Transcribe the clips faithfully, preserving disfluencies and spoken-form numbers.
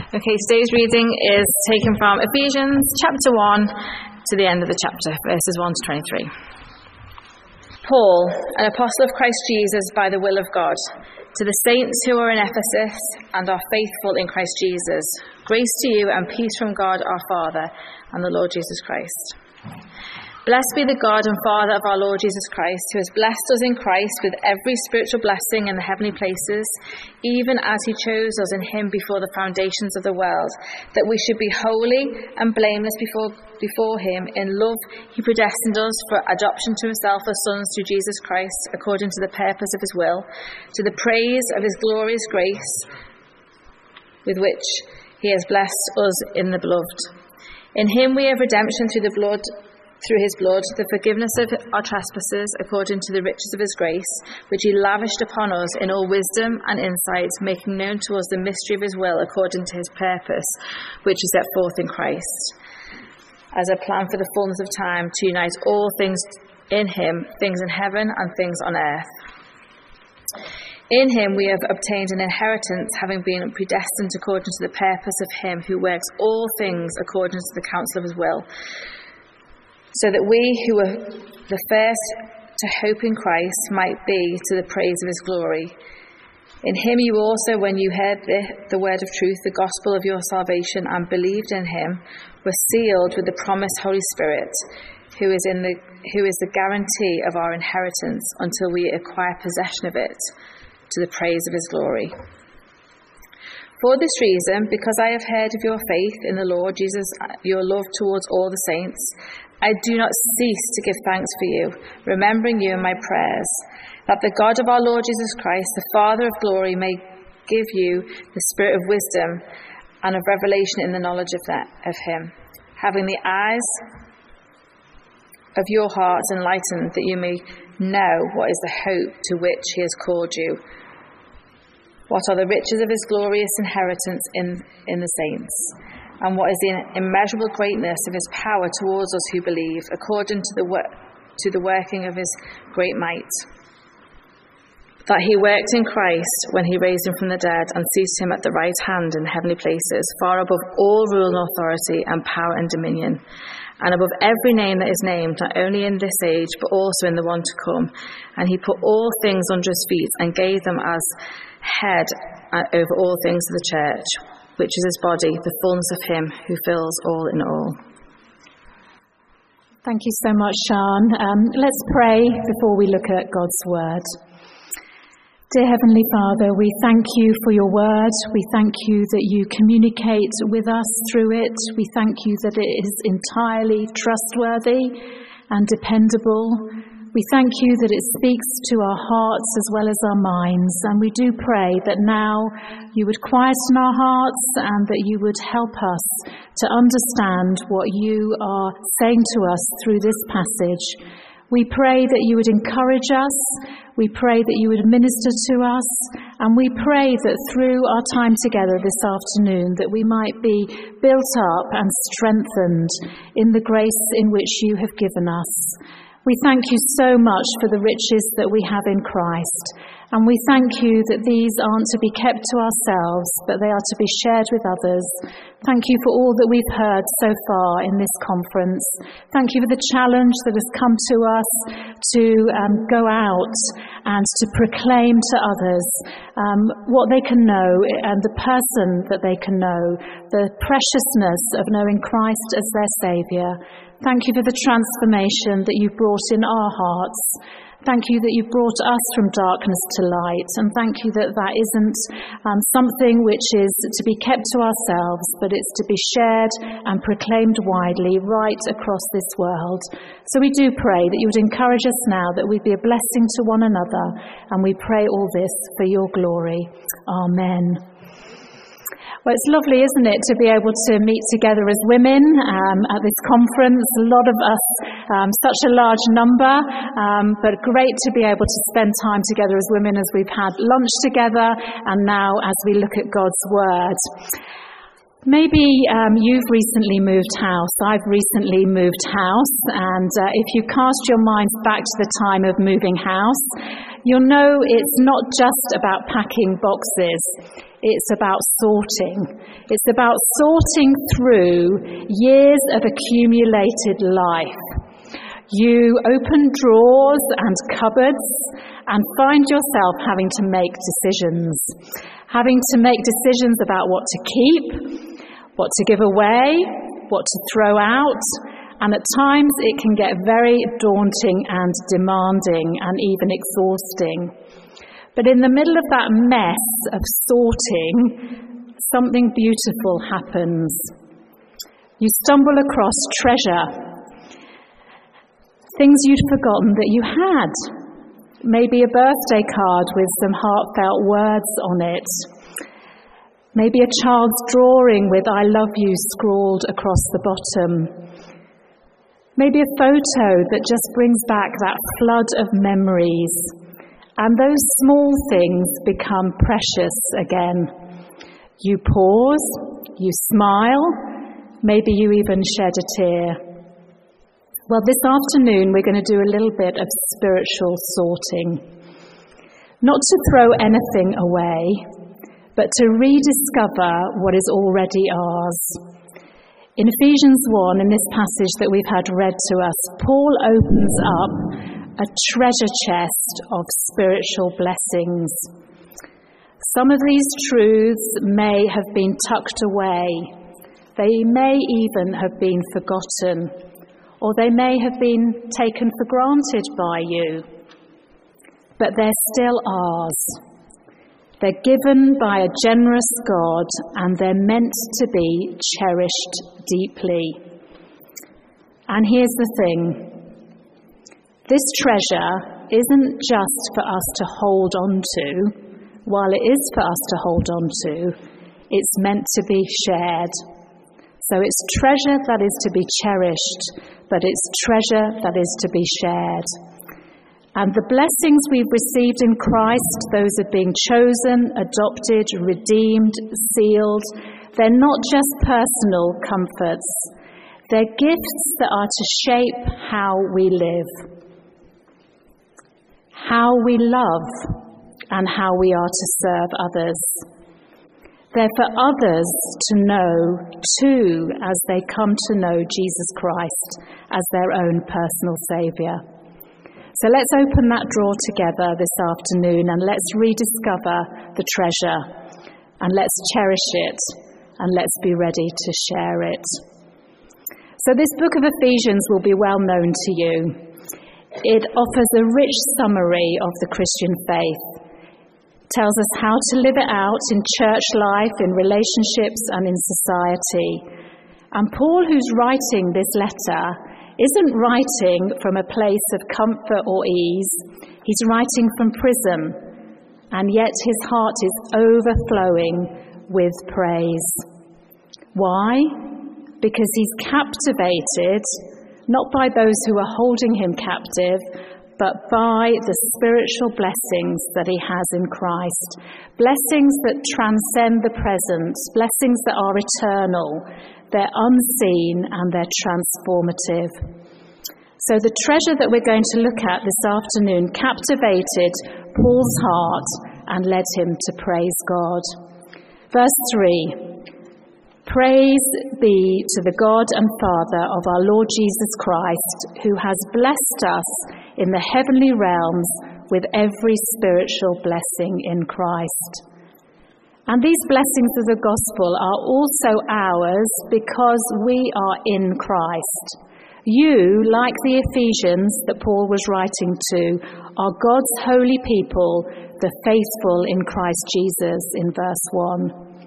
Okay, today's reading is taken from Ephesians chapter one to the end of the chapter, verses one to twenty-three. Paul, an apostle of Christ Jesus by the will of God, to the saints who are in Ephesus and are faithful in Christ Jesus, grace to you and peace from God our Father and the Lord Jesus Christ. Blessed be the God and Father of our Lord Jesus Christ, who has blessed us in Christ with every spiritual blessing in the heavenly places, even as he chose us in him before the foundations of the world, that we should be holy and blameless before, before him. In love he predestined us for adoption to himself as sons through Jesus Christ, according to the purpose of his will, to the praise of his glorious grace, with which he has blessed us in the beloved. In him we have redemption through the blood through his blood, the forgiveness of our trespasses, according to the riches of his grace, which he lavished upon us in all wisdom and insight, making known to us the mystery of his will, according to his purpose, which is set forth in Christ, as a plan for the fullness of time, to unite all things in him, things in heaven and things on earth. In him we have obtained an inheritance, having been predestined according to the purpose of him who works all things according to the counsel of his will, so that we who were the first to hope in Christ might be to the praise of his glory. In him you also, when you heard the, the word of truth, the gospel of your salvation, and believed in him, were sealed with the promised Holy Spirit, who is in the who is the guarantee of our inheritance until we acquire possession of it, to the praise of his glory. For this reason, because I have heard of your faith in the Lord Jesus, your love towards all the saints, I do not cease to give thanks for you, remembering you in my prayers, that the God of our Lord Jesus Christ, the Father of glory, may give you the spirit of wisdom and of revelation in the knowledge of, that, of him, having the eyes of your hearts enlightened, that you may know what is the hope to which he has called you, what are the riches of his glorious inheritance in, in the saints, and what is the immeasurable greatness of his power towards us who believe, according to the work, to the working of his great might, that he worked in Christ when he raised him from the dead and seated him at the right hand in heavenly places, far above all rule and authority and power and dominion, and above every name that is named, not only in this age, but also in the one to come. And he put all things under his feet and gave them as head over all things to the church, which is his body, the fullness of him who fills all in all. Thank you so much, Sian. Um, let's pray before we look at God's word. Dear Heavenly Father, we thank you for your word. We thank you that you communicate with us through it. We thank you that it is entirely trustworthy and dependable. We thank you that it speaks to our hearts as well as our minds. And we do pray that now you would quieten our hearts and that you would help us to understand what you are saying to us through this passage. We pray that you would encourage us, we pray that you would minister to us, and we pray that through our time together this afternoon that we might be built up and strengthened in the grace in which you have given us. We thank you so much for the riches that we have in Christ, and we thank you that these aren't to be kept to ourselves, but they are to be shared with others. Thank you for all that we've heard so far in this conference. Thank you for the challenge that has come to us to um, go out and to proclaim to others um, what they can know and the person that they can know, the preciousness of knowing Christ as their Saviour. Thank you for the transformation that you brought in our hearts. Thank you that you brought us from darkness to light, and thank you that that isn't um, something which is to be kept to ourselves, but it's to be shared and proclaimed widely right across this world. So we do pray that you would encourage us now, that we'd be a blessing to one another, and we pray all this for your glory. Amen. Well, it's lovely, isn't it, to be able to meet together as women um, at this conference. A lot of us, um, such a large number, um, but great to be able to spend time together as women as we've had lunch together and now as we look at God's Word. Maybe um, you've recently moved house. I've recently moved house, and uh, if you cast your minds back to the time of moving house, you'll know it's not just about packing boxes. It's about sorting. It's about sorting through years of accumulated life. You open drawers and cupboards and find yourself having to make decisions. Having to make decisions about what to keep, what to give away, what to throw out. And at times it can get very daunting and demanding and even exhausting. But in the middle of that mess of sorting, something beautiful happens. You stumble across treasure. Things you'd forgotten that you had. Maybe a birthday card with some heartfelt words on it. Maybe a child's drawing with I love you scrawled across the bottom. Maybe a photo that just brings back that flood of memories. And those small things become precious again. You pause, you smile, maybe you even shed a tear. Well, this afternoon we're going to do a little bit of spiritual sorting. Not to throw anything away, but to rediscover what is already ours. In Ephesians one, in this passage that we've had read to us, Paul opens up a treasure chest of spiritual blessings. Some of these truths may have been tucked away. They may even have been forgotten, or they may have been taken for granted by you. But they're still ours. They're given by a generous God, and they're meant to be cherished deeply. And here's the thing. This treasure isn't just for us to hold on to. While it is for us to hold on to, it's meant to be shared. So it's treasure that is to be cherished, but it's treasure that is to be shared. And the blessings we've received in Christ, those of being chosen, adopted, redeemed, sealed, they're not just personal comforts. They're gifts that are to shape how we live, how we love, and how we are to serve others. They're for others to know too as they come to know Jesus Christ as their own personal Saviour. So let's open that drawer together this afternoon and let's rediscover the treasure and let's cherish it and let's be ready to share it. So this book of Ephesians will be well known to you. It offers a rich summary of the Christian faith. It tells us how to live it out in church life, in relationships and in society. And Paul, who's writing this letter, isn't writing from a place of comfort or ease. He's writing from prison, and yet his heart is overflowing with praise. Why? Because he's captivated, not by those who are holding him captive, but by the spiritual blessings that he has in Christ. Blessings that transcend the present, blessings that are eternal. They're unseen and they're transformative. So the treasure that we're going to look at this afternoon captivated Paul's heart and led him to praise God. Verse three, praise be to the God and Father of our Lord Jesus Christ, who has blessed us in the heavenly realms with every spiritual blessing in Christ. And these blessings of the gospel are also ours because we are in Christ. You, like the Ephesians that Paul was writing to, are God's holy people, the faithful in Christ Jesus, in verse one.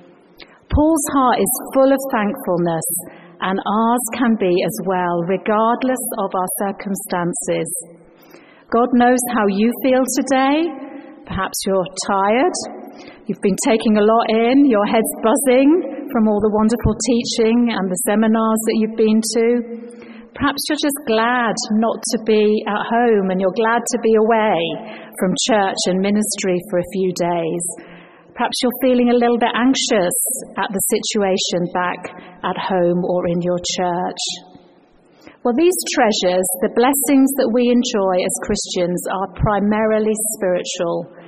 Paul's heart is full of thankfulness, and ours can be as well, regardless of our circumstances. God knows how you feel today. Perhaps you're tired. You've been taking a lot in, your head's buzzing from all the wonderful teaching and the seminars that you've been to. Perhaps you're just glad not to be at home and you're glad to be away from church and ministry for a few days. Perhaps you're feeling a little bit anxious at the situation back at home or in your church. Well, these treasures, the blessings that we enjoy as Christians, are primarily spiritual.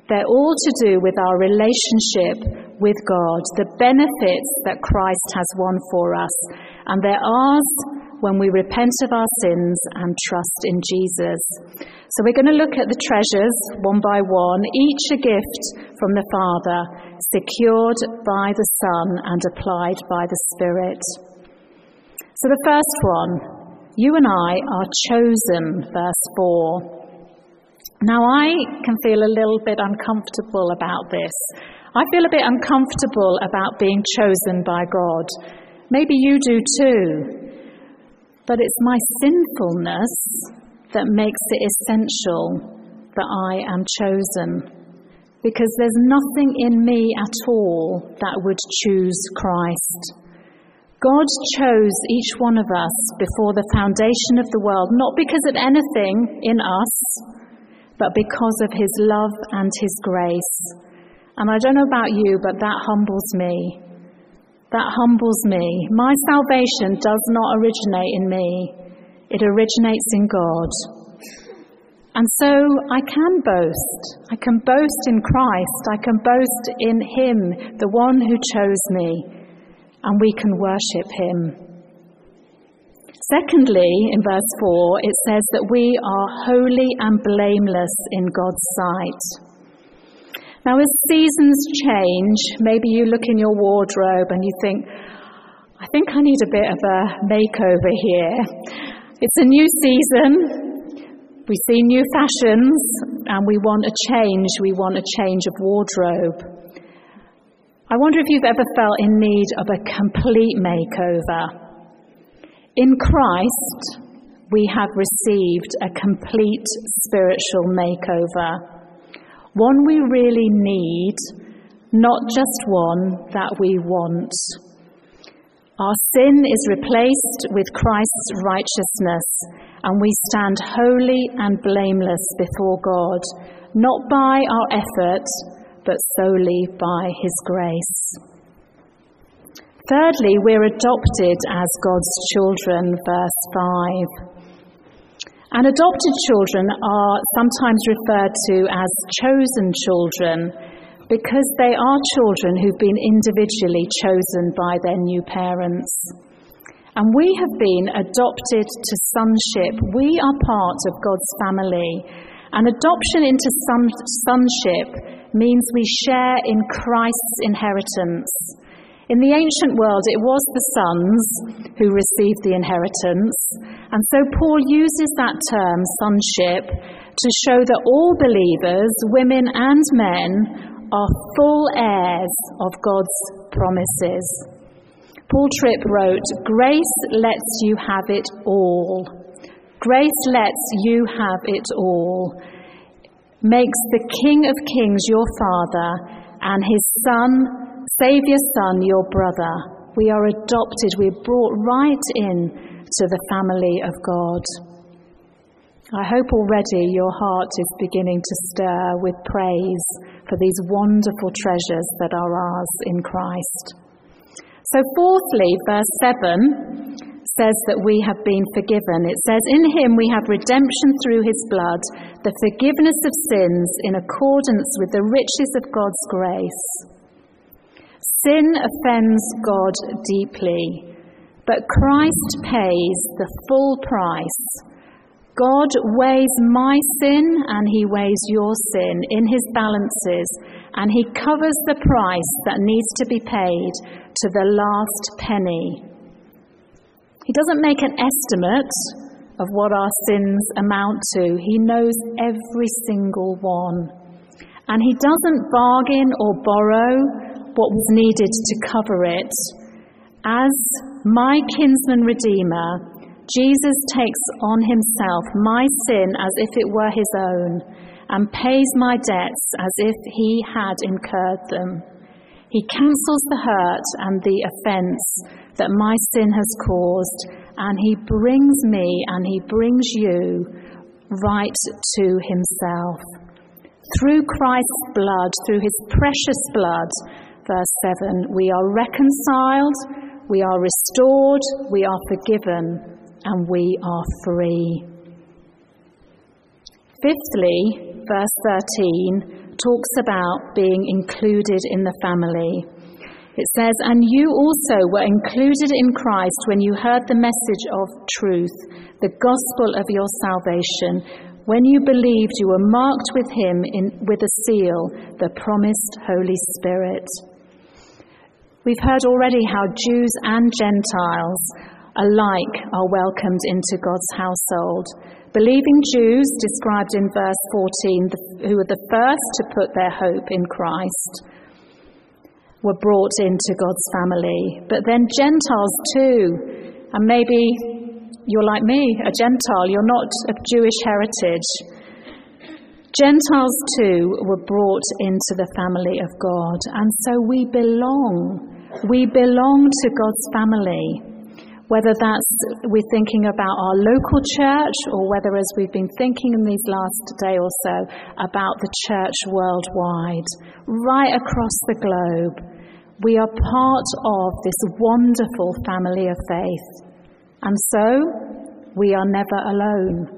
They're all to do with our relationship with God, the benefits that Christ has won for us, and they're ours when we repent of our sins and trust in Jesus. So we're going to look at the treasures one by one, each a gift from the Father, secured by the Son and applied by the Spirit. So the first one, you and I are chosen, verse four. Now I can feel a little bit uncomfortable about this. I feel a bit uncomfortable about being chosen by God. Maybe you do too. But it's my sinfulness that makes it essential that I am chosen. Because there's nothing in me at all that would choose Christ. God chose each one of us before the foundation of the world, not because of anything in us, but because of his love and his grace. And I don't know about you, but that humbles me. That humbles me. My salvation does not originate in me. It originates in God. And so I can boast. I can boast in Christ. I can boast in him, the one who chose me. And we can worship him. Secondly, in verse four, it says that we are holy and blameless in God's sight. Now, as seasons change, maybe you look in your wardrobe and you think, I think I need a bit of a makeover here. It's a new season. We see new fashions and we want a change. We want a change of wardrobe. I wonder if you've ever felt in need of a complete makeover. In Christ, we have received a complete spiritual makeover. One we really need, not just one that we want. Our sin is replaced with Christ's righteousness, and we stand holy and blameless before God, not by our effort, but solely by his grace. Thirdly, we're adopted as God's children, verse five. And adopted children are sometimes referred to as chosen children because they are children who've been individually chosen by their new parents. And we have been adopted to sonship. We are part of God's family. And adoption into son- sonship means we share in Christ's inheritance. In the ancient world, it was the sons who received the inheritance, and so Paul uses that term, sonship, to show that all believers, women and men, are full heirs of God's promises. Paul Tripp wrote, "Grace lets you have it all. Grace lets you have it all. Makes the King of Kings your Father and his Son, Saviour Son, your brother." We are adopted. We're brought right in to the family of God. I hope already your heart is beginning to stir with praise for these wonderful treasures that are ours in Christ. So fourthly, verse seven says that we have been forgiven. It says, "In him we have redemption through his blood, the forgiveness of sins in accordance with the riches of God's grace." Sin offends God deeply, but Christ pays the full price. God weighs my sin and he weighs your sin in his balances, and he covers the price that needs to be paid to the last penny. He doesn't make an estimate of what our sins amount to. He knows every single one. And he doesn't bargain or borrow what was needed to cover it. As my kinsman redeemer, Jesus takes on himself my sin as if it were his own, and pays my debts as if he had incurred them. He cancels the hurt and the offence that my sin has caused, and he brings me and he brings you right to himself. Through Christ's blood, through his precious blood, verse seven, we are reconciled, we are restored, we are forgiven, and we are free. Fifthly, verse thirteen, talks about being included in the family. It says, "And you also were included in Christ when you heard the message of truth, the gospel of your salvation. When you believed, you were marked with him in, with a seal, the promised Holy Spirit." We've heard already how Jews and Gentiles alike are welcomed into God's household. Believing Jews, described in verse fourteen, who were the first to put their hope in Christ, were brought into God's family. But then Gentiles too, and maybe you're like me, a Gentile, you're not of Jewish heritage. Gentiles too were brought into the family of God, and so we belong. We belong to God's family. Whether that's we're thinking about our local church, or whether, as we've been thinking in these last day or so, about the church worldwide, right across the globe, we are part of this wonderful family of faith. And so, we are never alone.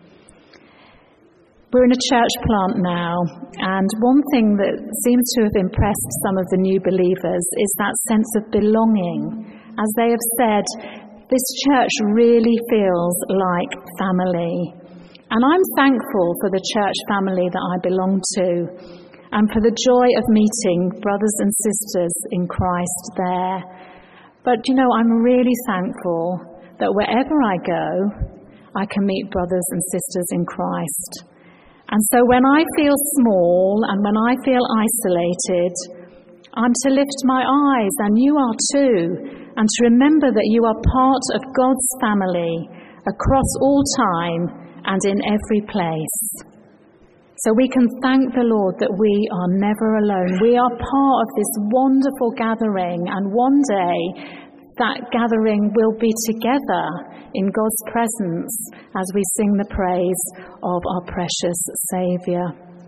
We're in a church plant now, and one thing that seems to have impressed some of the new believers is that sense of belonging. As they have said, this church really feels like family. And I'm thankful for the church family that I belong to, and for the joy of meeting brothers and sisters in Christ there. But, you know, I'm really thankful that wherever I go, I can meet brothers and sisters in Christ. And so when I feel small and when I feel isolated, I'm to lift my eyes, and you are too, and to remember that you are part of God's family across all time and in every place. So we can thank the Lord that we are never alone. We are part of this wonderful gathering, and one day that gathering will be together in God's presence as we sing the praise of our precious Saviour.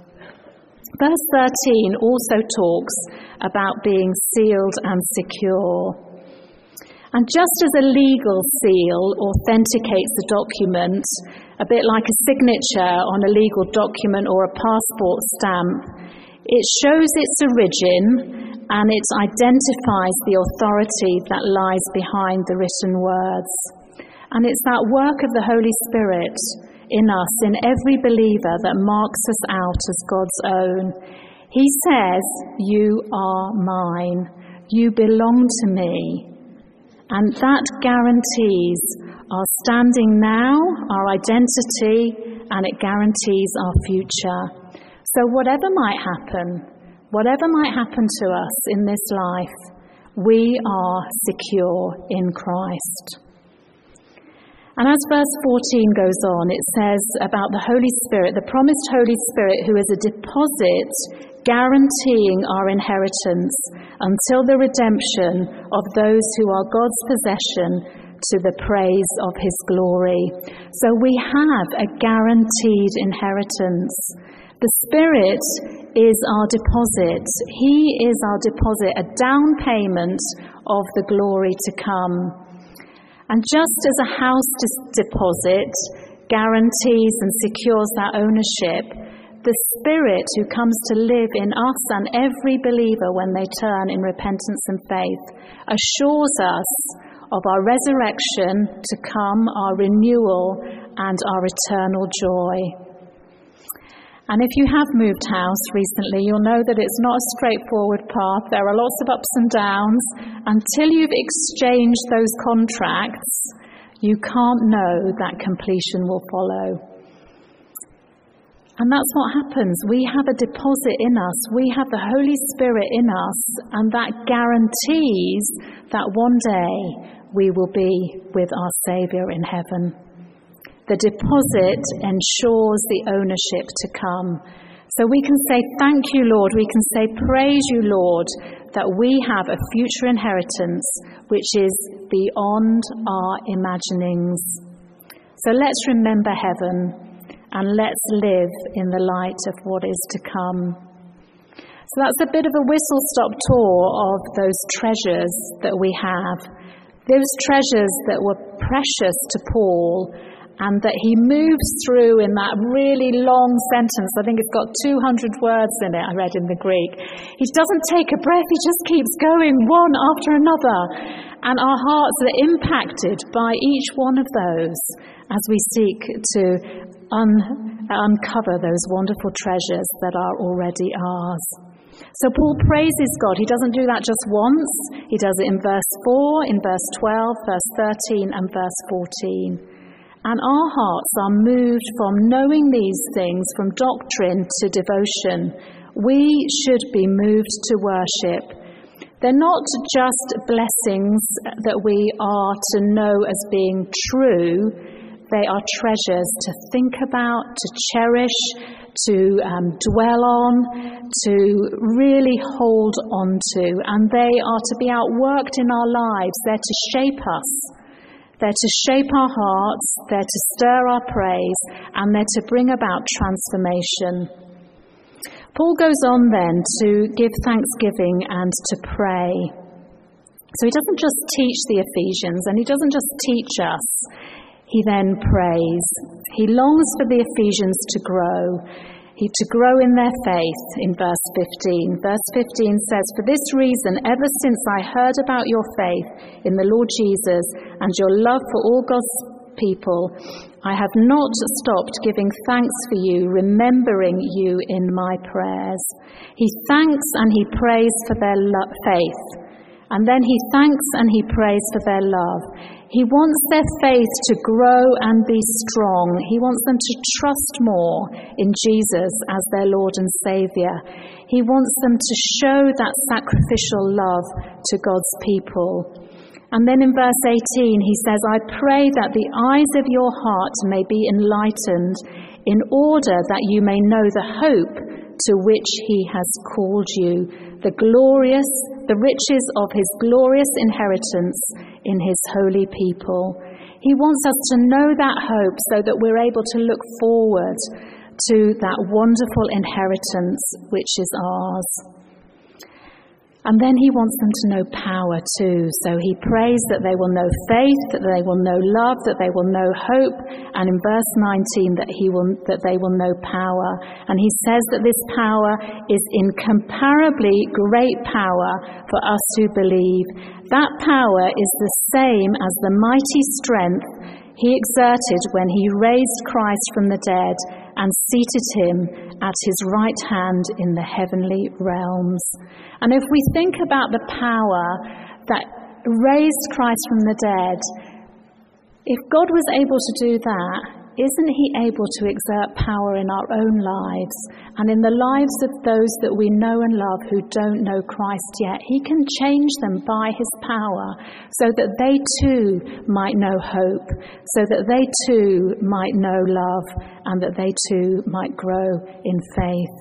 Verse thirteen also talks about being sealed and secure. And just as a legal seal authenticates the document, a bit like a signature on a legal document or a passport stamp, it shows its origin and it identifies the authority that lies behind the written words. And it's that work of the Holy Spirit in us, in every believer, that marks us out as God's own. He says, "You are mine. You belong to me." And that guarantees our standing now, our identity, and it guarantees our future. So whatever might happen, whatever might happen to us in this life, we are secure in Christ. And as verse fourteen goes on, it says about the Holy Spirit, the promised Holy Spirit, who is a deposit guaranteeing our inheritance until the redemption of those who are God's possession, to the praise of his glory. So we have a guaranteed inheritance. The Spirit is our deposit. He is our deposit, a down payment of the glory to come. And just as a house deposit guarantees and secures that ownership, the Spirit who comes to live in us and every believer when they turn in repentance and faith assures us of our resurrection to come, our renewal, and our eternal joy. And if you have moved house recently, you'll know that it's not a straightforward path. There are lots of ups and downs. Until you've exchanged those contracts, you can't know that completion will follow. And that's what happens. We have a deposit in us. We have the Holy Spirit in us, and that guarantees that one day we will be with our Saviour in heaven. The deposit ensures the ownership to come. So we can say, "Thank you, Lord." We can say, "Praise you, Lord," that we have a future inheritance which is beyond our imaginings. So let's remember heaven, and let's live in the light of what is to come. So that's a bit of a whistle-stop tour of those treasures that we have. Those treasures that were precious to Paul and that he moves through in that really long sentence. I think it's got two hundred words in it, I read in the Greek. He doesn't take a breath, he just keeps going one after another. And our hearts are impacted by each one of those as we seek to un- uncover those wonderful treasures that are already ours. So Paul praises God. He doesn't do that just once. He does it in verse four, in verse twelve, verse thirteen and verse fourteen. And our hearts are moved from knowing these things, from doctrine to devotion. We should be moved to worship. They're not just blessings that we are to know as being true. They are treasures to think about, to cherish, to um, dwell on, to really hold on to. And they are to be outworked in our lives. They're to shape us. They're to shape our hearts. They're to stir our praise. And they're to bring about transformation. Paul goes on then to give thanksgiving and to pray. So he doesn't just teach the Ephesians, and he doesn't just teach us. He then prays. He longs for the Ephesians to grow, he to grow in their faith in verse fifteen. Verse fifteen says, "For this reason, ever since I heard about your faith in the Lord Jesus and your love for all God's people, I have not stopped giving thanks for you, remembering you in my prayers." He thanks and he prays for their lo- faith. And then he thanks and he prays for their love. He wants their faith to grow and be strong. He wants them to trust more in Jesus as their Lord and Saviour. He wants them to show that sacrificial love to God's people. And then in verse eighteen, he says, "I pray that the eyes of your heart may be enlightened, in order that you may know the hope to which he has called you, the glorious, the riches of his glorious inheritance in his holy people." He wants us to know that hope so that we're able to look forward to that wonderful inheritance which is ours. And then he wants them to know power too. So he prays that they will know faith, that they will know love, that they will know hope. And in verse nineteen, that he will, that they will know power. And he says that this power is incomparably great power for us who believe. That power is the same as the mighty strength he exerted when he raised Christ from the dead and seated him at his right hand in the heavenly realms. And if we think about the power that raised Christ from the dead, if God was able to do that, isn't he able to exert power in our own lives and in the lives of those that we know and love who don't know Christ yet? He can change them by his power so that they too might know hope, so that they too might know love, and that they too might grow in faith.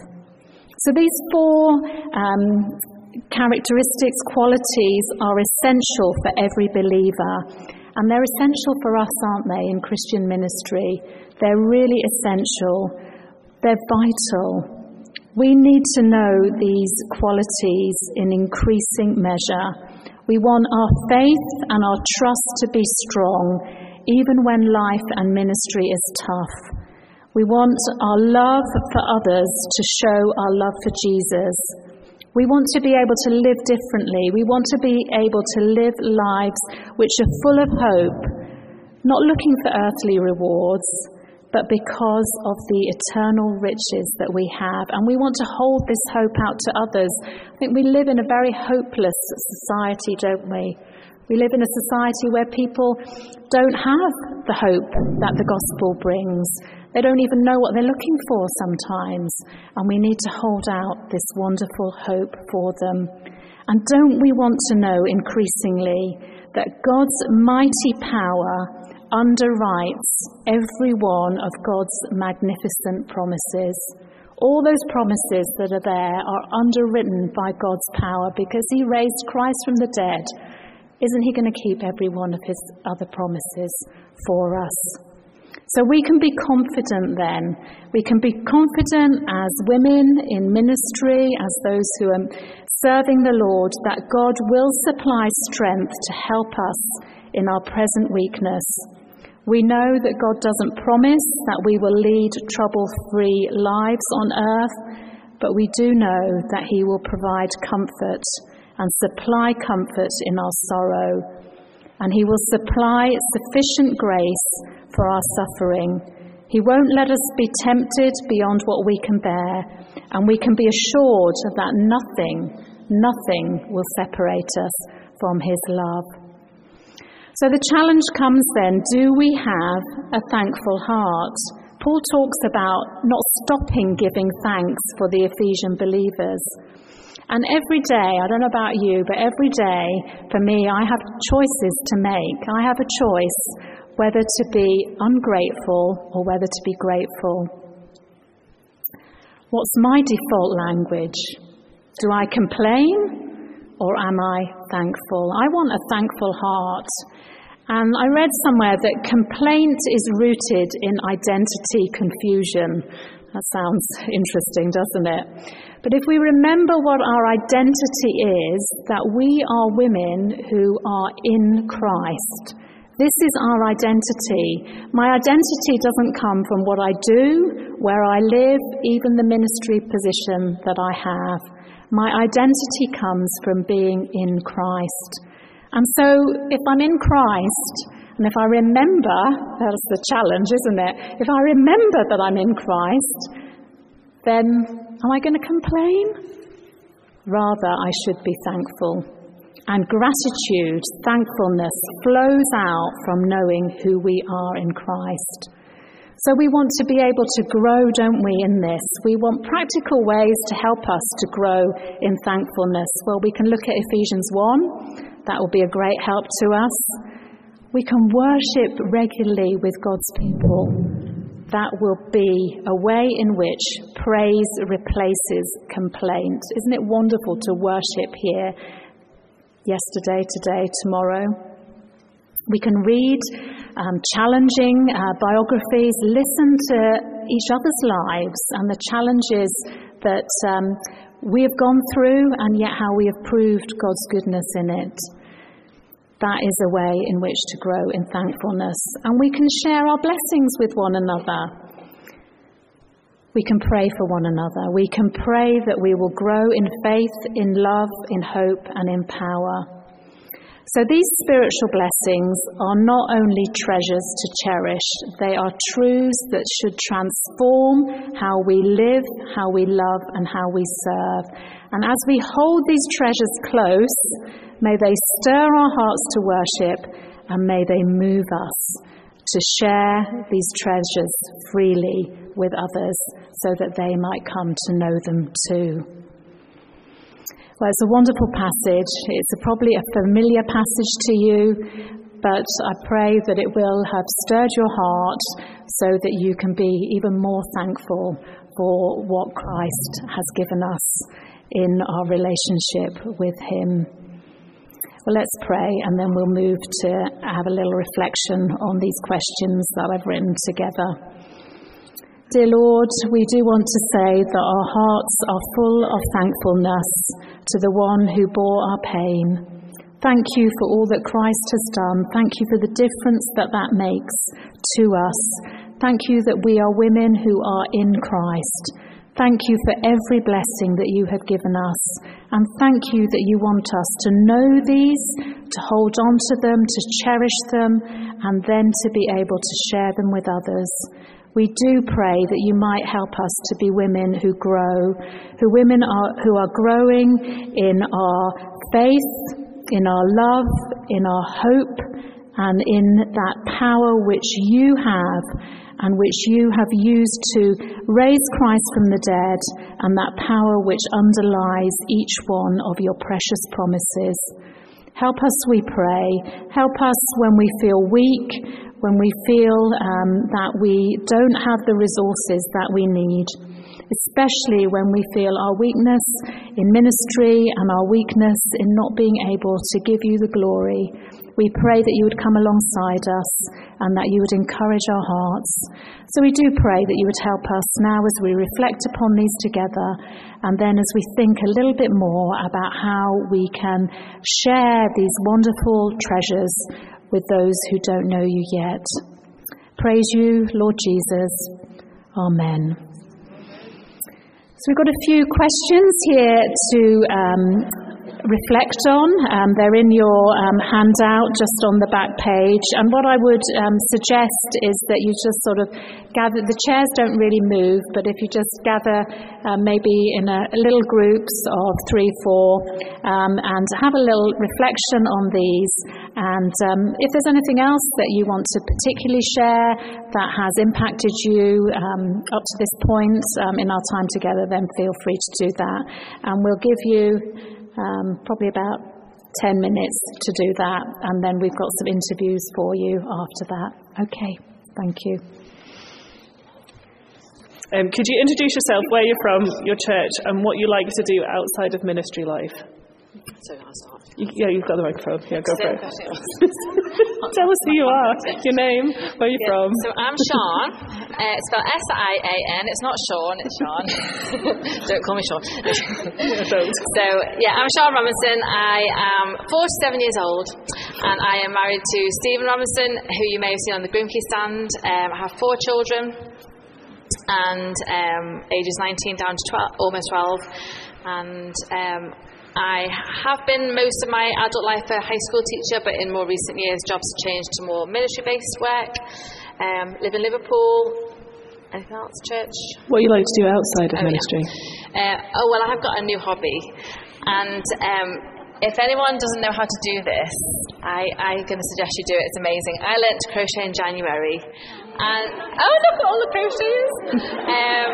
So these four um, characteristics, qualities, are essential for every believer. And they're essential for us, aren't they, in Christian ministry? They're really essential. They're vital. We need to know these qualities in increasing measure. We want our faith and our trust to be strong, even when life and ministry is tough. We want our love for others to show our love for Jesus. We want to be able to live differently. We want to be able to live lives which are full of hope, not looking for earthly rewards, but because of the eternal riches that we have. And we want to hold this hope out to others. I think we live in a very hopeless society, don't we? We live in a society where people don't have the hope that the gospel brings. They don't even know what they're looking for sometimes. And we need to hold out this wonderful hope for them. And don't we want to know increasingly that God's mighty power underwrites every one of God's magnificent promises? All those promises that are there are underwritten by God's power because he raised Christ from the dead. Isn't he going to keep every one of his other promises for us? So we can be confident then. We can be confident as women in ministry, as those who are serving the Lord, that God will supply strength to help us in our present weakness. We know that God doesn't promise that we will lead trouble-free lives on earth, but we do know that he will provide comfort and supply comfort in our sorrow. And he will supply sufficient grace for our suffering. He won't let us be tempted beyond what we can bear, and we can be assured that nothing, nothing will separate us from his love. So the challenge comes then, do we have a thankful heart? Paul talks about not stopping giving thanks for the Ephesian believers. And every day, I don't know about you, but every day for me, I have choices to make. I have a choice whether to be ungrateful or whether to be grateful. What's my default language? Do I complain or am I thankful? I want a thankful heart. And I read somewhere that complaint is rooted in identity confusion. That sounds interesting, doesn't it? But if we remember what our identity is, that we are women who are in Christ. This is our identity. My identity doesn't come from what I do, where I live, even the ministry position that I have. My identity comes from being in Christ. And so if I'm in Christ, and if I remember, that's the challenge, isn't it? If I remember that I'm in Christ, then am I going to complain? Rather, I should be thankful. And gratitude, thankfulness, flows out from knowing who we are in Christ. So we want to be able to grow, don't we, in this? We want practical ways to help us to grow in thankfulness. Well, we can look at Ephesians one. That will be a great help to us. We can worship regularly with God's people. That will be a way in which praise replaces complaint. Isn't it wonderful to worship here? Yesterday, today, tomorrow. We can read um, challenging uh, biographies, listen to each other's lives and the challenges that um, we have gone through and yet how we have proved God's goodness in it. That is a way in which to grow in thankfulness. And we can share our blessings with one another. We can pray for one another. We can pray that we will grow in faith, in love, in hope, and in power. So these spiritual blessings are not only treasures to cherish, they are truths that should transform how we live, how we love, and how we serve. And as we hold these treasures close, may they stir our hearts to worship, and may they move us to share these treasures freely with others so that they might come to know them too. Well, it's a wonderful passage. It's a, probably a familiar passage to you, but I pray that it will have stirred your heart so that you can be even more thankful for what Christ has given us in our relationship with him. Well, let's pray, and then we'll move to have a little reflection on these questions that I've written together. Dear Lord, we do want to say that our hearts are full of thankfulness to the one who bore our pain. Thank you for all that Christ has done. Thank you for the difference that that makes to us. Thank you that we are women who are in Christ. Thank you for every blessing that you have given us. And thank you that you want us to know these, to hold on to them, to cherish them, and then to be able to share them with others. We do pray that you might help us to be women who grow, who women are who are growing in our faith, in our love, in our hope, and in that power which you have and which you have used to raise Christ from the dead, and that power which underlies each one of your precious promises. Help us, we pray. Help us when we feel weak, when we feel um, that we don't have the resources that we need, especially when we feel our weakness in ministry and our weakness in not being able to give you the glory. We pray that you would come alongside us and that you would encourage our hearts. So we do pray that you would help us now as we reflect upon these together, and then as we think a little bit more about how we can share these wonderful treasures with those who don't know you yet. praise you, Lord Jesus. Amen. So we've got a few questions here to um, reflect on. Um, they're in your um, handout just on the back page. And what I would um, suggest is that you just sort of gather, the chairs don't really move, but if you just gather uh, maybe in a, a little groups of three, four, um, and have a little reflection on these. And um, if there's anything else that you want to particularly share that has impacted you um, up to this point um, in our time together, then feel free to do that. And we'll give you Um, probably about ten minutes to do that, and then we've got some interviews for you after that. Okay, thank you. Um, could you introduce yourself, where you're from, your church, and what you like to do outside of ministry life? So I'll start. You, yeah, you've got the microphone. Yeah, go for it. Tell us who you are, your name, where you're yeah. from. So I'm Sean. Uh, it's spelled S I A N. It's not Sean, it's Sean. Don't call me Sean. Yeah, don't. So, yeah, I'm Sean Robinson. I am forty-seven years old, and I am married to Stephen Robinson, who you may have seen on the Grimkey stand. Um, I have four children, and um, ages nineteen down to twelve, almost twelve. And um, I have been most of my adult life a high school teacher, but in more recent years, jobs have changed to more military-based work. Um, live in Liverpool. Anything else, church? What do you like to do outside of oh, ministry? Yeah. Uh, oh, well, I have got a new hobby. And um, if anyone doesn't know how to do this, I, I'm going to suggest you do it. It's amazing. I learnt to crochet in January. And, oh, look at all the crochets. um,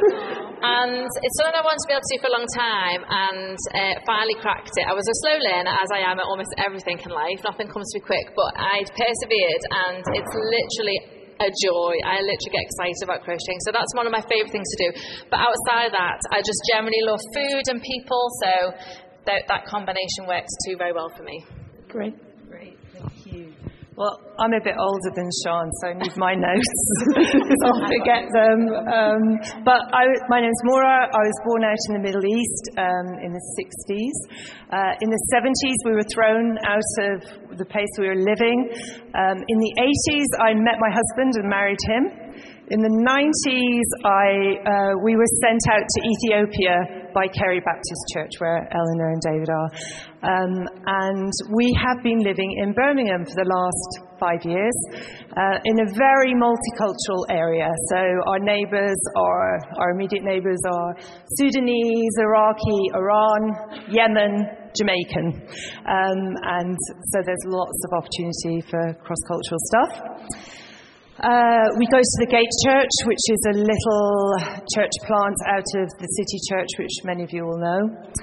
And it's something I wanted to be able to do for a long time, and uh, finally cracked it. I was a slow learner, as I am at almost everything in life. Nothing comes to me quick, but I'd persevered, and it's literally a joy. I literally get excited about crocheting, so that's one of my favourite things to do. But outside of that, I just generally love food and people, so that, that combination works too very well for me. Great. Great, thank you. Well, I'm a bit older than Sean, so I need my notes, so I'll forget them. Um, but I, my name's Maura. I was born out in the Middle East um, in the sixties. Uh, in the seventies, we were thrown out of the place we were living. Um, in the eighties, I met my husband and married him. In the nineties, I, uh, we were sent out to Ethiopia by Kerry Baptist Church, where Eleanor and David are. Um, and we have been living in Birmingham for the last five years, uh, in a very multicultural area. So our neighbours, are, our immediate neighbours are Sudanese, Iraqi, Iran, Yemen, Jamaican. Um, and so there's lots of opportunity for cross-cultural stuff. Uh, we go to the Gate Church, which is a little church plant out of the City Church, which many of you will know.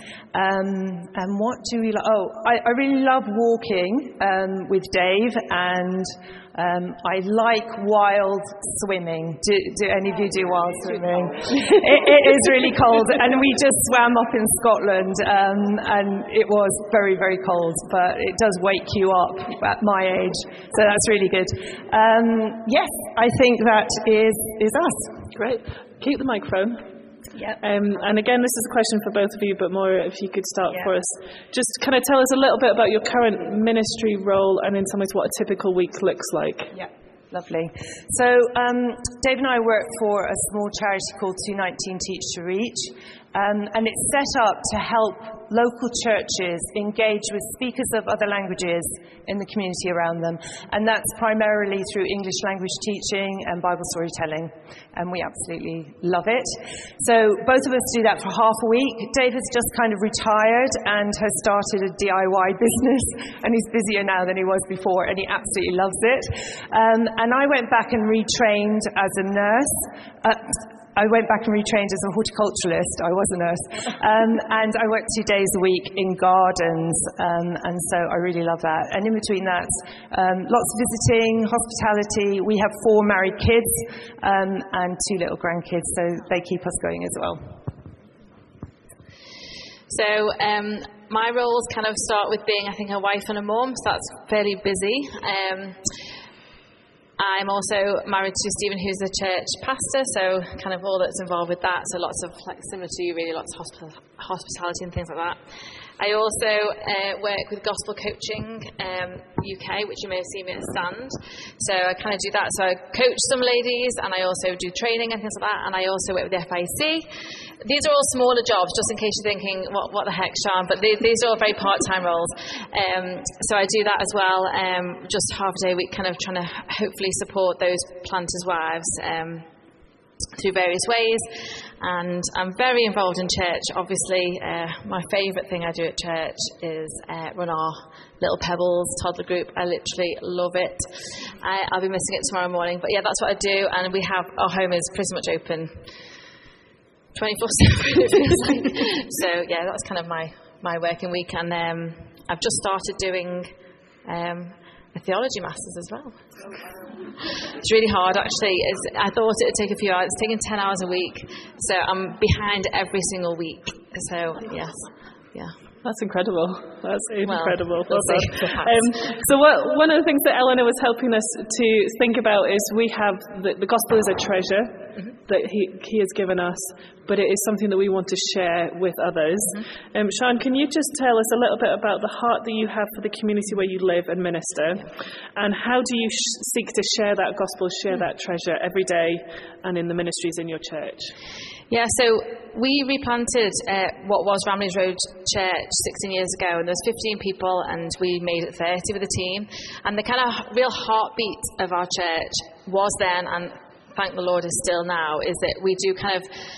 Um, and what do we like? Oh, I, I really love walking um, with Dave, and um, I like wild swimming. Do, do any of you do wild swimming? it, it is really cold, and we just swam up in Scotland, um, and it was very, very cold, but it does wake you up at my age, so that's really good. Um, yes, I think that is is us. Great. Keep the microphone. Yep. Um, and again, this is a question for both of you, but Maura, if you could start yep. for us. Just kind of tell us a little bit about your current ministry role, and in some ways what a typical week looks like. Yeah, lovely. So um, Dave and I work for a small charity called two nineteen Teach to Reach, um, and it's set up to help local churches engage with speakers of other languages in the community around them. And that's primarily through English language teaching and Bible storytelling. And we absolutely love it. So both of us do that for half a week. Dave has just kind of retired and has started a D I Y business. And he's busier now than he was before. And he absolutely loves it. Um, and I went back and retrained as a nurse. Uh, I went back and retrained as a horticulturalist. I was a nurse. Um, and I worked two days a week in gardens. Um, and so I really love that. And in between that, um, lots of visiting, hospitality. We have four married kids um, and two little grandkids, so they keep us going as well. So um, my roles kind of start with being, I think, a wife and a mum, so that's fairly busy. Um, I'm also married to Stephen, who's a church pastor, so kind of all that's involved with that. So lots of, like, similar to you, really, lots of hosp- hospitality and things like that. I also uh, work with Gospel Coaching um, U K, which you may have seen me at Stand. So I kind of do that. So I coach some ladies, and I also do training and things like that. And I also work with the F I C. These are all smaller jobs, just in case you're thinking, what, what the heck, Sean? But they, these are all very part-time roles. Um, so I do that as well, um, just half a day a week, kind of trying to hopefully support those planters' wives Um, through various ways. And I'm very involved in church. Obviously, uh, my favourite thing I do at church is uh, run our Little Pebbles toddler group. I literally love it. I, I'll be missing it tomorrow morning, but yeah, that's what I do. And we have, our home is pretty much open twenty-four seven, it feels like. So yeah, that's kind of my, my working week. And um, I've just started doing um, a theology masters as well. It's really hard, actually. It's, I thought it would take a few hours. It's taking ten hours a week, so I'm behind every single week. So yes, yeah. That's incredible. That's incredible. Well, we'll um, so what, one of the things that Eleanor was helping us to think about is we have the, the gospel is a treasure mm-hmm. that he, he has given us, but it is something that we want to share with others. Mm-hmm. Um, Sean, can you just tell us a little bit about the heart that you have for the community where you live and minister, and how do you sh- seek to share that gospel, share that treasure every day and in the ministries in your church? Yeah, so we replanted uh, what was Ramleys Road Church sixteen years ago, and there was fifteen people, and we made it thirty with a team. And the kind of real heartbeat of our church was then, and thank the Lord is still now, is that we do kind of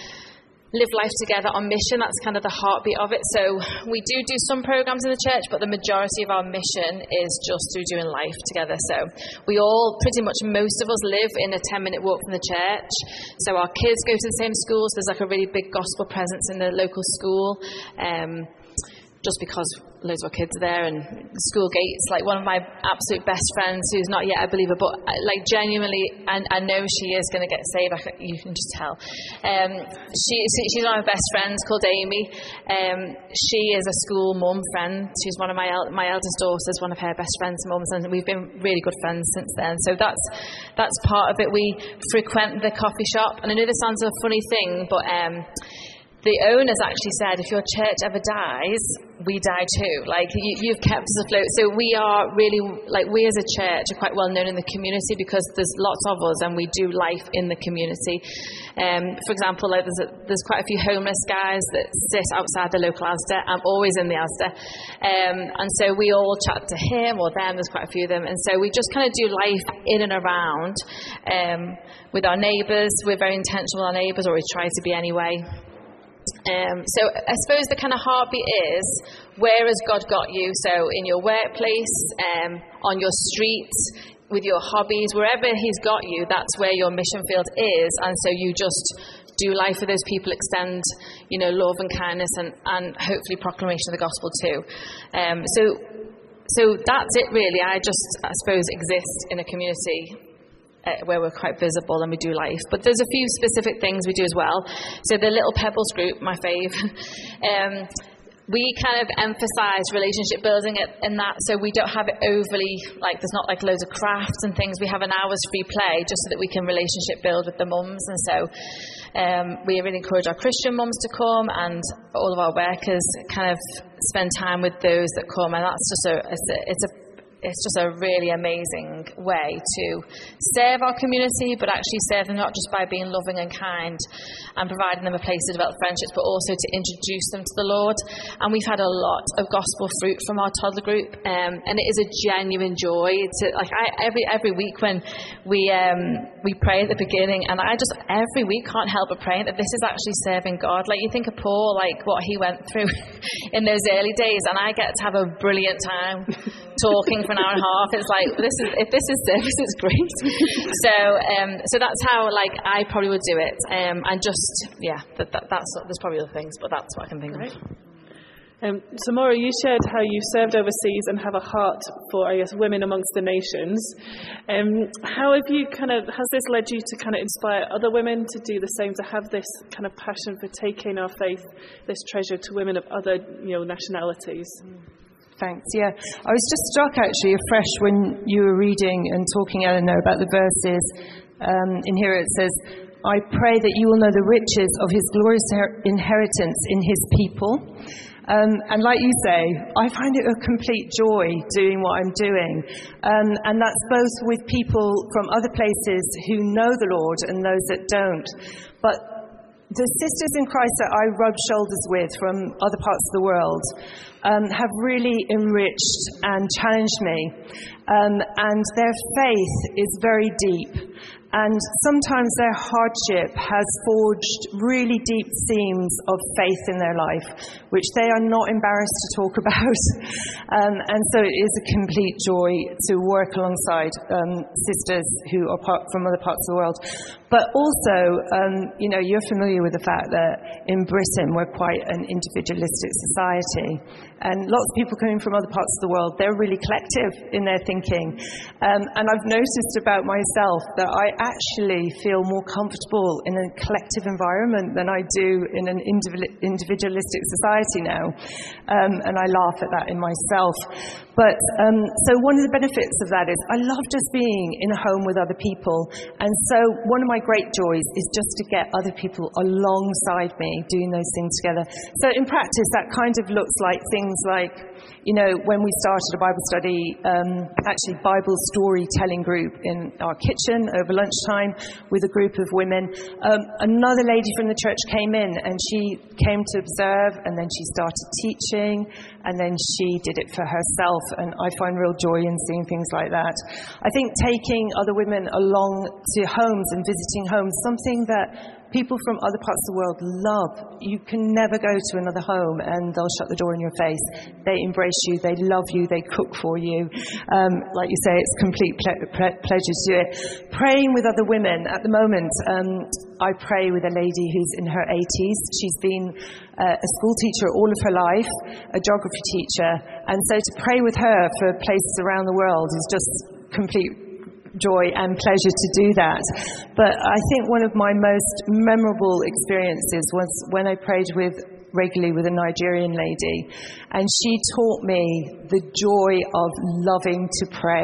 live life together on mission. That's kind of the heartbeat of it. So we do do some programs in the church, but the majority of our mission is just through doing life together. So we all, pretty much most of us, live in a ten minute walk from the church. So our kids go to the same schools. There's like a really big gospel presence in the local school. Um, just because loads of our kids are there, and school gates, like one of my absolute best friends who's not yet a believer, but like genuinely, and I know she is going to get saved, I can, you can just tell. Um, she, she's one of my best friends called Amy. Um, she is a school mum friend. She's one of my el- my eldest daughters, one of her best friends' mums, and we've been really good friends since then. So that's that's part of it. We frequent the coffee shop, and I know this sounds a funny thing, but um, the owners actually said, if your church ever dies, we die too. Like, you, you've kept us afloat. So we are really, like, we as a church are quite well known in the community because there's lots of us and we do life in the community. Um, for example, like there's, a, there's quite a few homeless guys that sit outside the local Asda. I'm always in the Asda. Um, and so we all chat to him or them. There's quite a few of them. And so we just kind of do life in and around um, with our neighbours. We're very intentional with our neighbours, or we try to be anyway. Um, so I suppose the kind of heartbeat is, where has God got you? So in your workplace, um, on your street, with your hobbies, wherever he's got you, that's where your mission field is. And so you just do life with those people, extend, you know, love and kindness, and, and hopefully proclamation of the gospel too. Um, so, so that's it really. I just, I suppose, exist in a community Uh, where we're quite visible and we do life. But there's a few specific things we do as well. So the Little Pebbles group, my fave, um, we kind of emphasise relationship building in that. So we don't have it overly, like there's not like loads of crafts and things. We have an hour's free play just so that we can relationship build with the mums. And so um, we really encourage our Christian mums to come, and all of our workers kind of spend time with those that come. And that's just a, it's a, it's a It's just a really amazing way to serve our community, but actually serve them not just by being loving and kind and providing them a place to develop friendships, but also to introduce them to the Lord. And we've had a lot of gospel fruit from our toddler group, um, and it is a genuine joy. To like I, every every week when we um, we pray at the beginning, and I just every week can't help but praying that this is actually serving God. Like you think of Paul, like what he went through in those early days, and I get to have a brilliant time talking for an hour and a half. It's like, this is if this is service, it's great. So um, so that's how like I probably would do it. Um, and just yeah, that, that, that's there's probably other things, but that's what I can think right. of. Um, so Maura, you shared how you served overseas and have a heart for, I guess, women amongst the nations. Um, how have you kind of has this led you to kind of inspire other women to do the same, to have this kind of passion for taking our faith, this treasure, to women of other, you know, nationalities? Thanks. Yeah, I was just struck actually afresh when you were reading and talking, Eleanor, about the verses. Um, in here it says, "I pray that you will know the riches of his glorious her- inheritance in his people, Um, and like you say, I find it a complete joy doing what I'm doing. Um, and that's both with people from other places who know the Lord and those that don't. But the sisters in Christ that I rub shoulders with from other parts of the world um, have really enriched and challenged me. Um, and their faith is very deep. And sometimes their hardship has forged really deep seams of faith in their life, which they are not embarrassed to talk about. um, and so it is a complete joy to work alongside um, sisters who are part, from other parts of the world. But also, um, you know, you're familiar with the fact that in Britain we're quite an individualistic society. And lots of people coming from other parts of the world, they're really collective in their thinking. Um, and I've noticed about myself that I actually feel more comfortable in a collective environment than I do in an individualistic society now. Um, and I laugh at that in myself. But um, so one of the benefits of that is I love just being in a home with other people. And so one of my great joys is just to get other people alongside me doing those things together. So in practice, that kind of looks like things like, you know, when we started a Bible study, um, actually Bible storytelling group in our kitchen over lunchtime with a group of women. Um, another lady from the church came in and she came to observe, and then she started teaching, and then she did it for herself. And I find real joy in seeing things like that. I think taking other women along to homes and visiting homes, something that people from other parts of the world love. You can never go to another home and they'll shut the door in your face. They embrace you, they love you, they cook for you. Um, like you say, it's complete ple- ple- pleasure to do it. Praying with other women. At the moment, um, I pray with a lady who's in her eighties. She's been uh, a school teacher all of her life, a geography teacher. And so to pray with her for places around the world is just complete joy and pleasure to do that. But I think one of my most memorable experiences was when I prayed with regularly with a Nigerian lady, and she taught me the joy of loving to pray.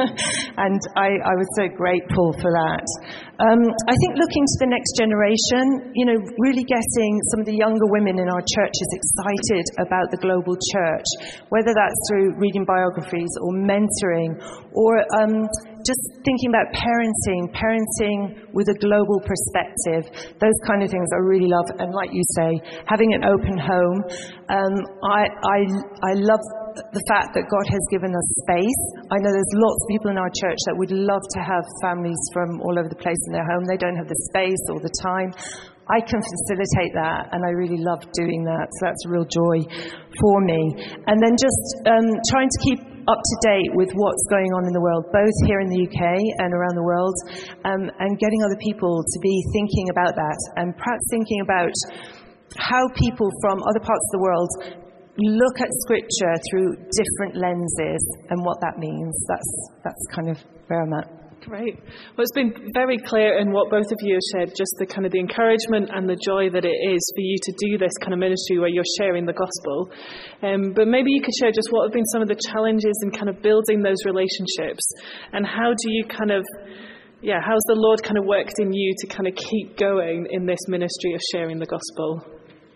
And I, I was so grateful for that. Um, I think looking to the next generation, you know, really getting some of the younger women in our churches excited about the global church, whether that's through reading biographies or mentoring, or um, just thinking about parenting, parenting with a global perspective. Those kind of things I really love. And like you say, having an open home. Um, I, I, I love the fact that God has given us space. I know there's lots of people in our church that would love to have families from all over the place in their home. They don't have the space or the time. I can facilitate that, and I really love doing that. So that's a real joy for me. And then just um, trying to keep up to date with what's going on in the world, both here in the U K and around the world, um, and getting other people to be thinking about that, and perhaps thinking about how people from other parts of the world look at Scripture through different lenses and what that means. That's that's kind of where I'm at. Great. Well, it's been very clear in what both of you have shared, just the kind of the encouragement and the joy that it is for you to do this kind of ministry where you're sharing the gospel. Um, but maybe you could share just what have been some of the challenges in kind of building those relationships, and how do you kind of, yeah, how's the Lord kind of worked in you to kind of keep going in this ministry of sharing the gospel?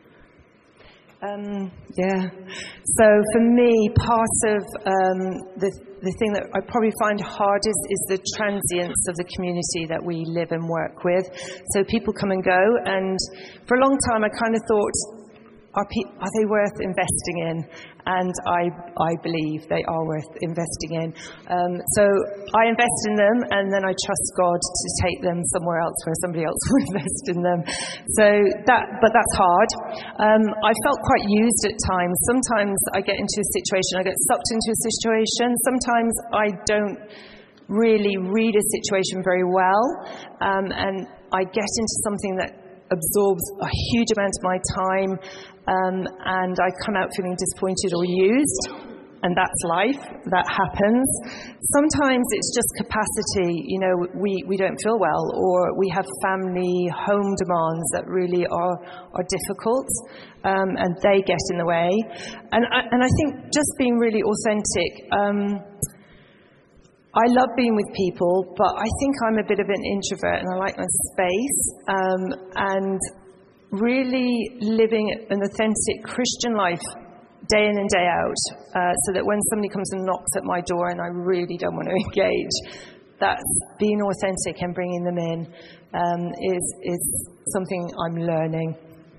Um, yeah. So for me, part of um, the the thing that I probably find hardest is the transience of the community that we live and work with. So people come and go, and for a long time I kind of thought, are, pe- are they worth investing in? And I I believe they are worth investing in. Um, so I invest in them, and then I trust God to take them somewhere else where somebody else will invest in them. So that, but that's hard. Um, I felt quite used at times. Sometimes I get into a situation, I get sucked into a situation. Sometimes I don't really read a situation very well, um, and I get into something that absorbs a huge amount of my time, um, and I come out feeling disappointed or used, and that's life, that happens. Sometimes it's just capacity, you know, we, we don't feel well, or we have family home demands that really are, are difficult, um, and they get in the way. And I, and I think just being really authentic, um, I love being with people, but I think I'm a bit of an introvert and I like my space, um, and really living an authentic Christian life day in and day out, uh, so that when somebody comes and knocks at my door and I really don't want to engage, that's being authentic and bringing them in um, is is something I'm learning.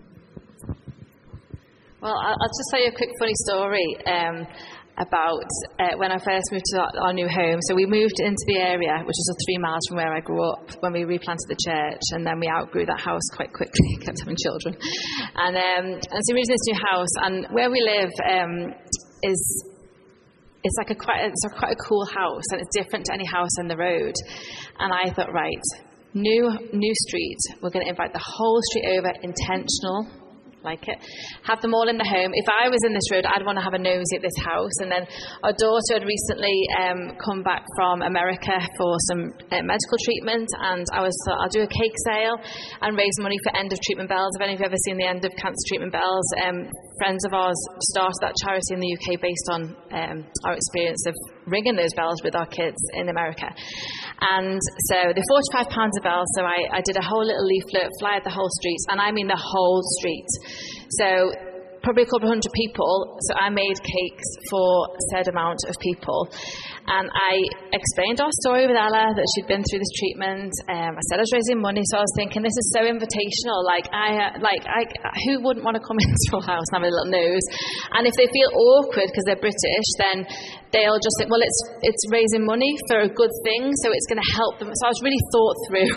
Well, I'll just tell you a quick funny story um, about uh, when I first moved to our, our new home. So we moved into the area, which is three miles from where I grew up, when we replanted the church, and then we outgrew that house quite quickly, kept having children. And, um, and so we moved to this new house, and where we live um, is... It's like a quite, it's a quite a cool house, and it's different to any house on the road. And I thought, right, new new street. We're going to invite the whole street over, intentional, like it. Have them all in the home. If I was in this road, I'd want to have a nosy at this house. And then our daughter had recently um, come back from America for some uh, medical treatment, and I was thought, I'll do a cake sale and raise money for End of Treatment Bells. If any of you have ever seen the End of Cancer Treatment Bells, um, friends of ours started that charity in the U K based on um, our experience of ringing those bells with our kids in America. And so they're forty-five pounds a bell, so I, I did a whole little leaflet, flyed the whole street, and I mean the whole street. So probably a couple of hundred people, so I made cakes for said amount of people. And I explained our story with Ella, that she'd been through this treatment. Um, I said I was raising money, so I was thinking, this is so invitational. Like, I, uh, like, I, who wouldn't want to come into a house and have a little nose? And if they feel awkward because they're British, then they'll just think, well, it's it's raising money for a good thing, so it's going to help them. So I was really thought through.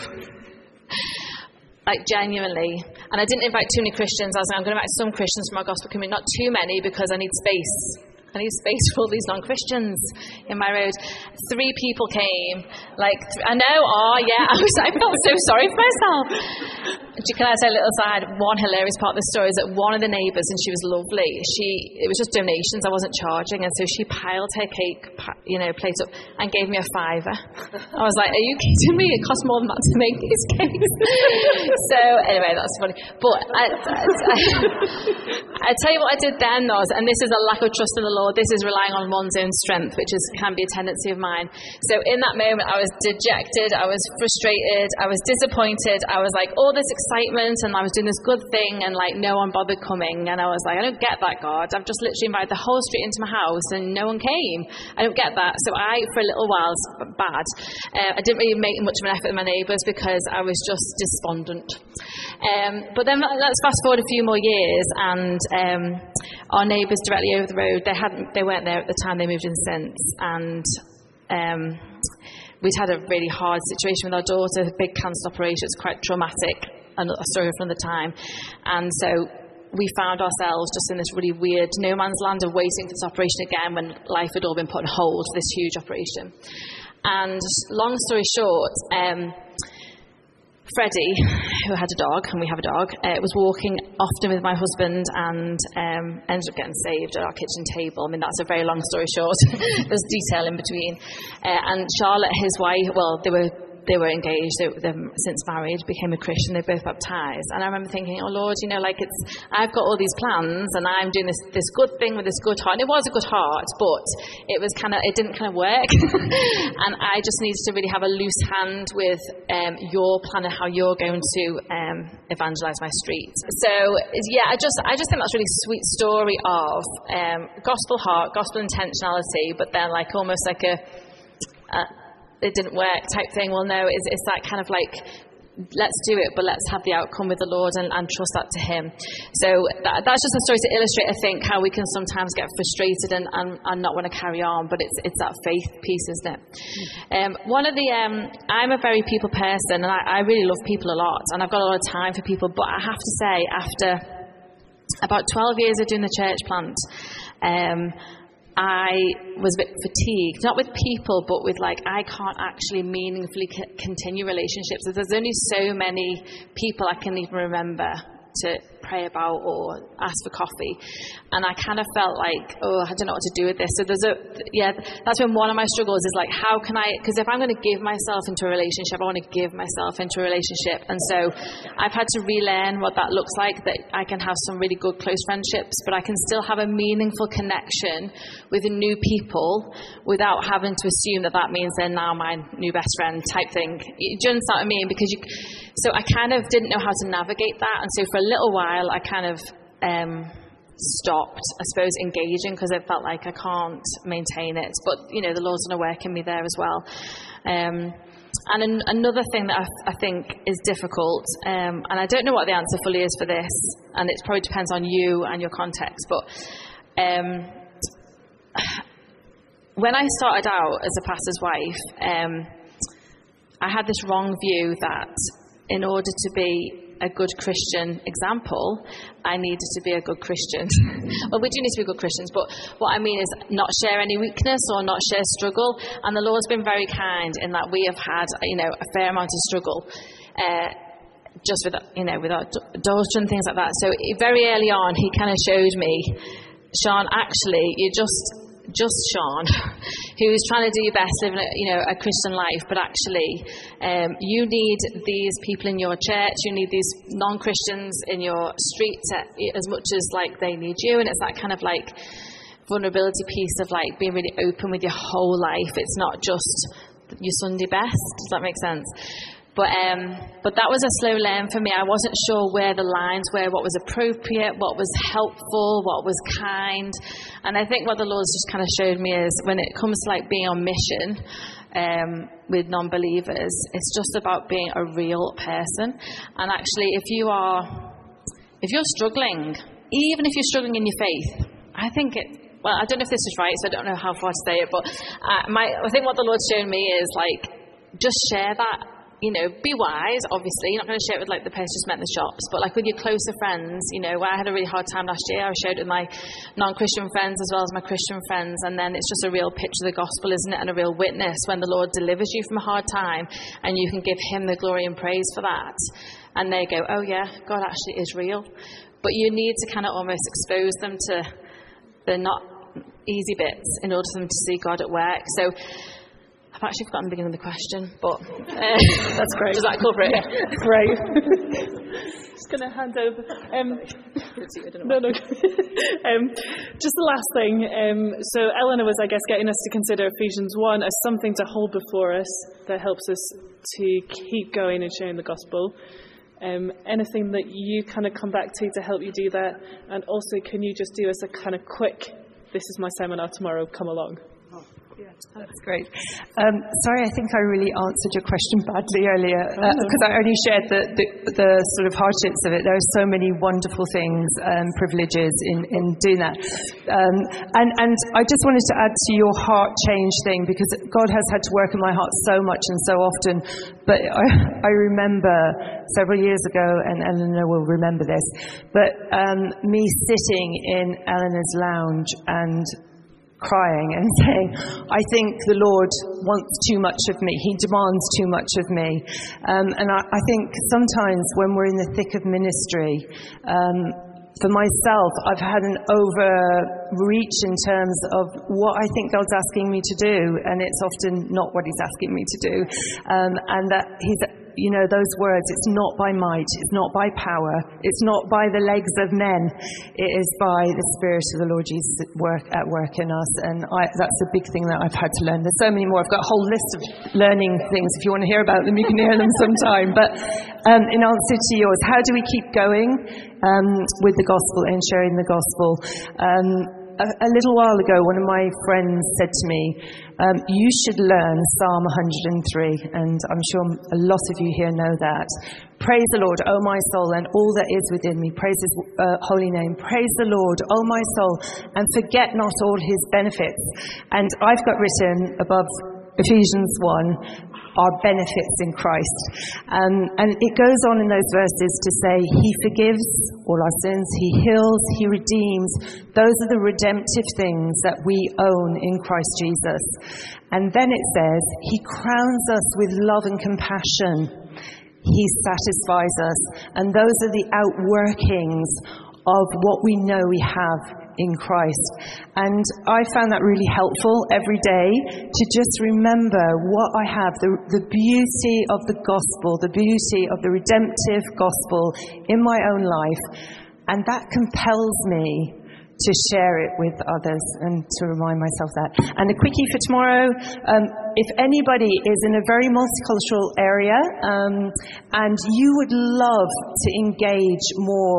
Like, genuinely. And I didn't invite too many Christians. I was like, I'm going to invite some Christians from our gospel community, not too many, because I need space. I need space for all these non-Christians in my road. Three people came. Like, th- I know, oh, yeah, I, was, I felt so sorry for myself. Can I say a little side? One hilarious part of the story is that one of the neighbours, and she was lovely, she, it was just donations, I wasn't charging, and so she piled her cake, you know, plate up, and gave me a fiver. I was like, are you kidding me? It costs more than that to make these cakes. So, anyway, that's funny. But I, I, I, I tell you what I did then, though, and this is a lack of trust in the Lord. This is relying on one's own strength, which is can be a tendency of mine. So in that moment, I was dejected, I was frustrated, I was disappointed. I was like, all this excitement, and I was doing this good thing, and like no one bothered coming. And I was like, I don't get that, God. I've just literally invited the whole street into my house, and no one came. I don't get that. So I, for a little while, was bad. Uh, I didn't really make much of an effort with my neighbours because I was just despondent. Um, but then let's fast forward a few more years, and um, our neighbours directly over the road, they had They weren't there at the time, they moved in since, and um, we'd had a really hard situation with our daughter, a big cancer operation. It was quite traumatic, a story from the time, and so we found ourselves just in this really weird no man's land of waiting for this operation again when life had all been put on hold for this huge operation. And long story short, um, Freddie, who had a dog, and we have a dog, uh, was walking often with my husband and um, ended up getting saved at our kitchen table. I mean, that's a very long story short. There's detail in between. Uh, and Charlotte, his wife, well, they were they were engaged, they, they've since married, became a Christian, they both baptised. And I remember thinking, oh Lord, you know, like it's, I've got all these plans and I'm doing this, this good thing with this good heart. And it was a good heart, but it was kind of, it didn't kind of work. And I just needed to really have a loose hand with um, your plan and how you're going to um, evangelise my street. So yeah, I just, I just think that's a really sweet story of um, gospel heart, gospel intentionality, but then like almost like a, a it didn't work type thing. Well, no, it's, it's that kind of like, let's do it, but let's have the outcome with the Lord and, and trust that to Him. So that, that's just a story to illustrate, I think, how we can sometimes get frustrated and, and, and not want to carry on, but it's it's that faith piece, isn't it? Um, one of the, um, I'm a very people person, and I, I really love people a lot, and I've got a lot of time for people, but I have to say, after about twelve years of doing the church plant, um, I was a bit fatigued, not with people, but with like, I can't actually meaningfully c- continue relationships. There's only so many people I can even remember to pray about or ask for coffee. And I kind of felt like, oh, I don't know what to do with this. So there's a, yeah, that's been one of my struggles is like, how can I, because if I'm going to give myself into a relationship, I want to give myself into a relationship. And so I've had to relearn what that looks like, that I can have some really good close friendships, but I can still have a meaningful connection with new people without having to assume that that means they're now my new best friend type thing. Do you understand what I mean? Because you, so I kind of didn't know how to navigate that. And so for a little while, I kind of um, stopped, I suppose, engaging because it felt like I can't maintain it. But, you know, the Lord's going to work in me there as well. Um, and an, another thing that I, I think is difficult, um, and I don't know what the answer fully is for this, and it probably depends on you and your context, but um, when I started out as a pastor's wife, um, I had this wrong view that in order to be a good Christian example, I needed to be a good Christian. Well, we do need to be good Christians, but what I mean is not share any weakness or not share struggle. And the Lord's been very kind in that we have had, you know, a fair amount of struggle, uh, just with, you know, with our daughter and things like that. So very early on, he kind of showed me, Sean, actually, you just. just Sean, who's trying to do your best living a, you know, a Christian life, but actually um, you need these people in your church, you need these non-Christians in your street to, as much as like they need you. And it's that kind of like vulnerability piece of like being really open with your whole life. It's not just your Sunday best. Does that make sense? But um, but that was a slow learn for me. I wasn't sure where the lines were, what was appropriate, what was helpful, what was kind. And I think what the Lord's just kind of showed me is when it comes to like being on mission um, with non-believers, it's just about being a real person. And actually, if you are, if you're struggling, even if you're struggling in your faith, I think it, well, I don't know if this is right, so I don't know how far to say it, but uh, my, I think what the Lord's shown me is like, just share that. You know, be wise, obviously. You're not going to share it with, like, the person just met in the shops. But, like, with your closer friends, you know, where I had a really hard time last year, I shared it with my non-Christian friends as well as my Christian friends. And then it's just a real picture of the gospel, isn't it? And a real witness when the Lord delivers you from a hard time and you can give him the glory and praise for that. And they go, oh, yeah, God actually is real. But you need to kind of almost expose them to the not easy bits in order for them to see God at work. So I've actually forgotten the beginning of the question, but uh, that's great. Does that cover it? Yeah, great. Just going to hand over. Um, no, no. um, just the last thing. Um, so Eleanor was, I guess, getting us to consider Ephesians one as something to hold before us that helps us to keep going and sharing the gospel. Um, anything that you kind of come back to to help you do that? And also, can you just do us a kind of quick, this is my seminar tomorrow, come along? Yeah, that's great. Um, sorry, I think I really answered your question badly earlier because uh, I only shared the, the, the sort of hardships of it. There are so many wonderful things and um, privileges in, in doing that. Um, and, and I just wanted to add to your heart change thing because God has had to work in my heart so much and so often. But I, I remember several years ago, and Eleanor will remember this, but um, me sitting in Eleanor's lounge and crying and saying, I think the Lord wants too much of me. He demands too much of me. Um, and I, I think sometimes when we're in the thick of ministry, um, for myself, I've had an overreach in terms of what I think God's asking me to do, and it's often not what he's asking me to do. Um, and that he's, you know, those words, it's not by might, it's not by power, it's not by the legs of men, it is by the Spirit of the Lord Jesus at work, at work in us. And I, that's a big thing that I've had to learn. There's so many more. I've got a whole list of learning things. If you want to hear about them, you can hear them sometime. But um, in answer to yours, how do we keep going um, with the gospel and sharing the gospel? Um, A, a little while ago, one of my friends said to me, um, you should learn Psalm one hundred three, and I'm sure a lot of you here know that. Praise the Lord, O my soul, and all that is within me. Praise his uh, holy name. Praise the Lord, O my soul, and forget not all his benefits. And I've got written above Ephesians one, our benefits in Christ. Um, and it goes on in those verses to say, he forgives all our sins, he heals, he redeems. Those are the redemptive things that we own in Christ Jesus. And then it says, he crowns us with love and compassion. He satisfies us. And those are the outworkings of what we know we have in Christ. And I found that really helpful every day to just remember what I have, the, the beauty of the gospel, the beauty of the redemptive gospel in my own life. And that compels me to share it with others and to remind myself that. And a quickie for tomorrow, um, if anybody is in a very multicultural area um, and you would love to engage more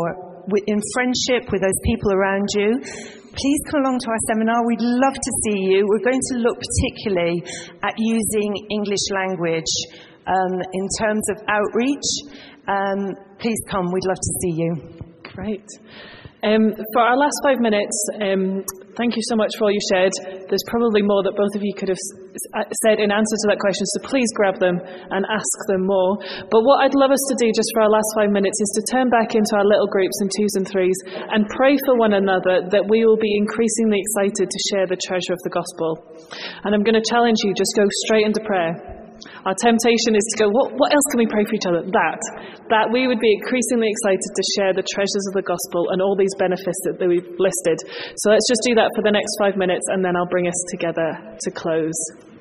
in friendship with those people around you, please come along to our seminar. We'd love to see you. We're going to look particularly at using English language um, in terms of outreach. Um, please come. We'd love to see you. Great. Um, for our last five minutes, um, thank you so much for all you shared. There's probably more that both of you could have said in answer to that question, so please grab them and ask them more. But what I'd love us to do just for our last five minutes is to turn back into our little groups in twos and threes and pray for one another that we will be increasingly excited to share the treasure of the gospel. And I'm going to challenge you, just go straight into prayer. Our temptation is to go, what, what else can we pray for each other? That. That we would be increasingly excited to share the treasures of the gospel and all these benefits that we've listed. So let's just do that for the next five minutes and then I'll bring us together to close.